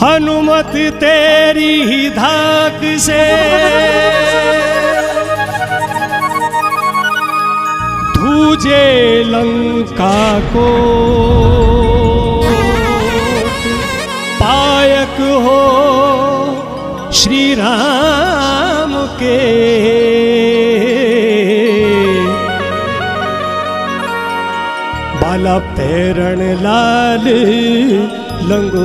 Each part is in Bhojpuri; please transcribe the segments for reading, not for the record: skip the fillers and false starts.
हनुमत तेरी ही धाक से धूजे लंका को पायक हो श्री राम के बाला पैरण लाल लंगो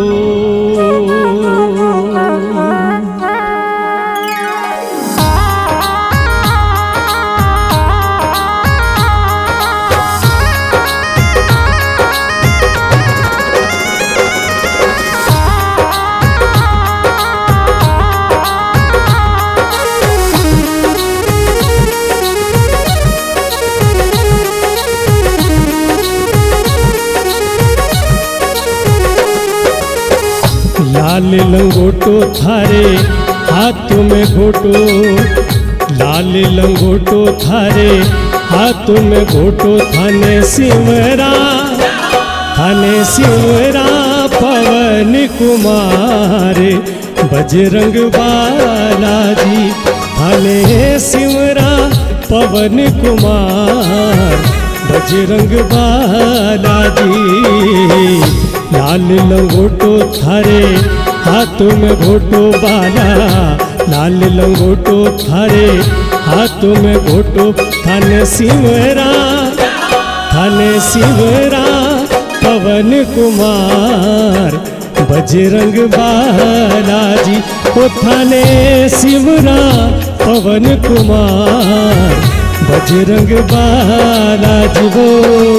लाल लंगोटो थारे हाथ में घोटो, लाल लंगोटो थारे हाथ में घोटो, थाने सिमरा पवन कुमार बजरंग बालाजी, थाने सिमरा पवन कुमार बजरंग बालाजी। लाल लंगोटो थारे हाथों में घोटो बाला, लाल लंगोटो थारे हाथों में घोटो, थाने सिमरा पवन कुमार बजरंग बालाजी, ओ थाने सिमरा पवन कुमार बजरंग बालाजी वो।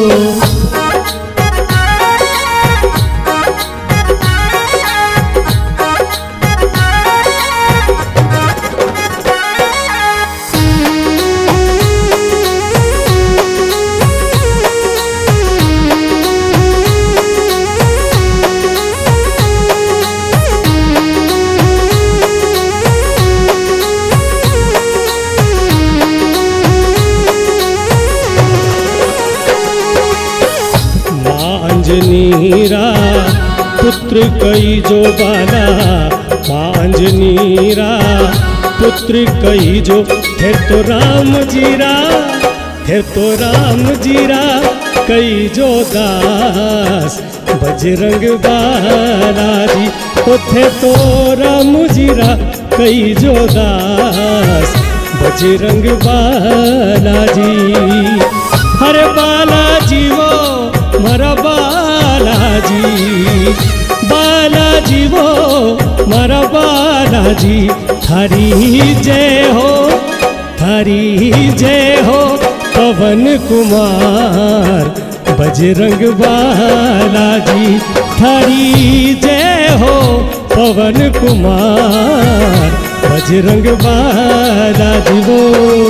अंजनीरा पुत्र कई जो बाला, माँ अंजनीरा पुत्र कई जो, थे तो राम जीरा कई जो दास बजरंग बालाजी, थे तो राम जीरा कई जो दास बजरंग बालाजी। हरे बालाजी वो मरा बालाजी वो मरा बालाजी, थारी जय हो पवन कुमार बजरंग बालाजी, थारी जय हो पवन कुमार बजरंग बालाजी वो।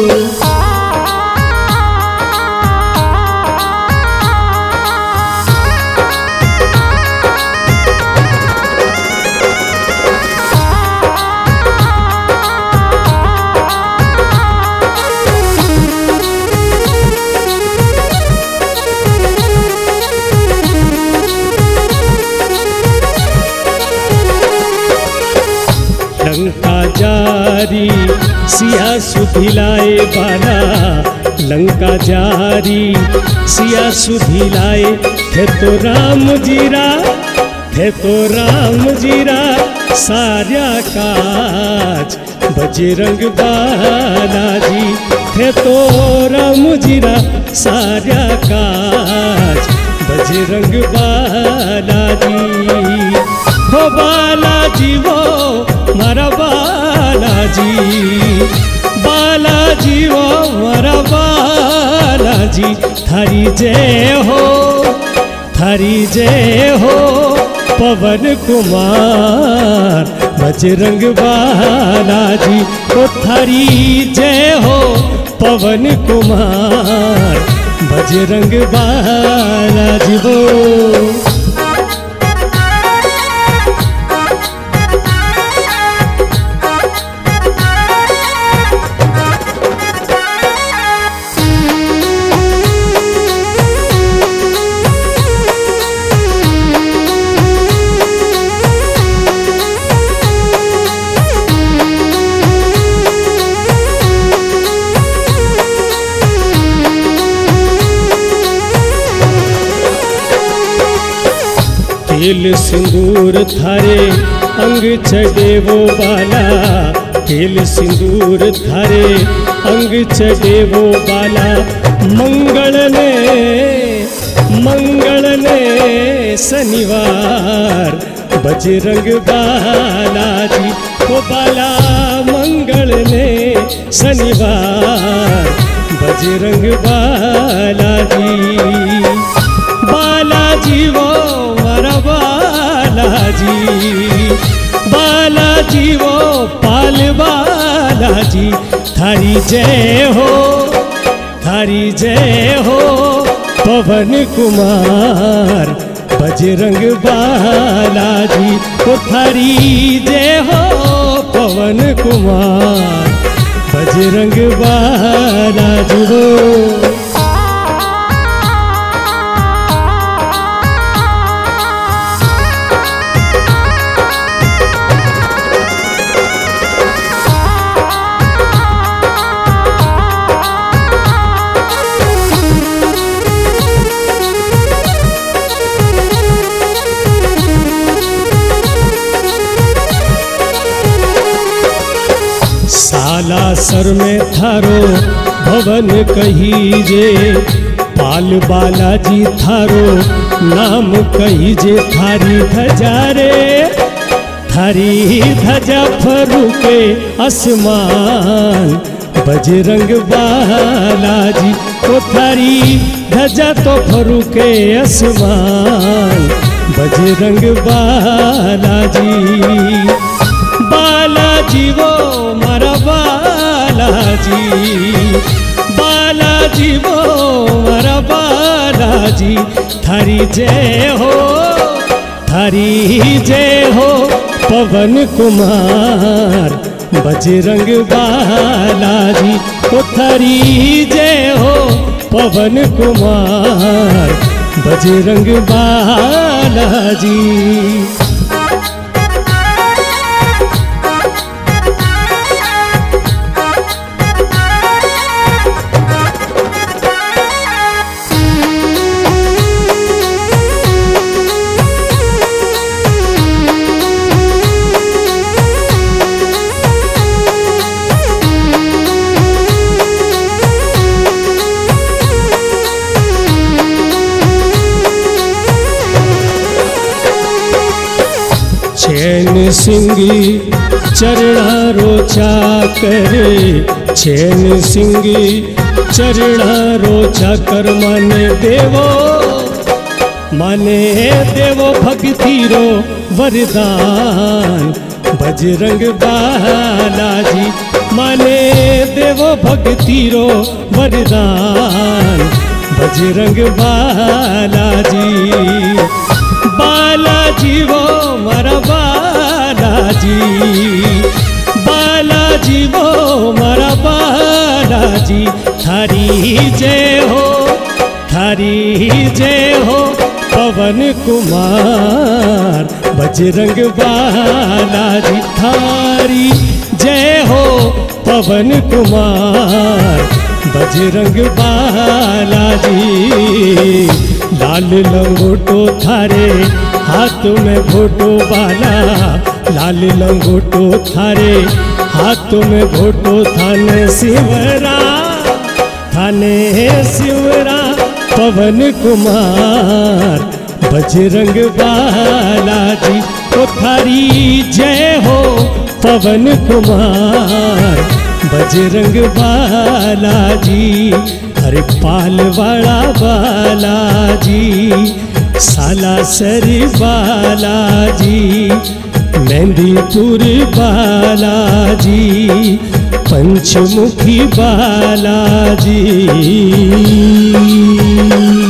लंका जारी सिया सुधिलाए बाला, लंका जारी सिया सुधिलाए, थे तो राम जीरा सारा काज बजरंग बालाजी, थे तो राम जीरा सारा काज बजरंग बालाजी। हो बालाजी वो मरा बालाजी वो मरा बालाजी, थारी जय हो पवन कुमार बजरंग बालाजी, ओ थारी जय हो पवन कुमार बजरंग बालाजी वो। तेल सिंदूर थारे अंग चढ़े वो बाला, तेल सिंदूर थारे अंग चढ़े वो बाला। मंगल ने शनिवार बजरंग बालाजी, ओ बाला मंगल ने शनिवार बजरंग बालाजी। बालाजी वो मारा बालाजी, बालाजी वो पाल बालाजी। थारी जय हो, थारी जय हो पवन कुमार बजरंग बालाजी। ओ थारी जय हो पवन कुमार बजरंग बालाजी हो। सालासर में थारो भवन कहीजे, पाल बालाजी थारो नाम कहीजे। थारी ध्वजा रे, थारी ध्वजा फरूके आसमान बजरंग बालाजी। ओ थारी ध्वजा तो फरूके आसमान बजरंग बालाजी। बालाजी वो मारा बालाजी, बालाजी वो मारा बालाजी। थारी जय हो, थारी जय हो पवन कुमार बजरंग बालाजी। ओ थारी जय हो पवन कुमार बजरंग बालाजी। चैन सिंगी चरणा रोचा करे, चैन सिंगी चरणा रोचा कर। माने देवो भक्ति रो वरदान बजरंग बालाजी। माने देवो भक्ति रो वरदान बजरंग बालाजी। बालाजी वो मारा बालाजी, बालाजी वो मारा बालाजी। थारी जय हो, थारी जय हो पवन कुमार बजरंग बालाजी। थारी जय हो पवन कुमार बजरंग बालाजी। लाल लंगोटो थारे हाथ में घोटो बाला, लाल लंगोटो थारे हाथ में घोटो। थाने शिवरा, थाने शिवरा पवन कुमार बजरंग बालाजी। ओ थारी जय हो पवन कुमार बजरंग बालाजी। अरे पाल वाला बालाजी, सालासर बालाजी, मेहंदीपुर बालाजी, पंचमुखी बालाजी।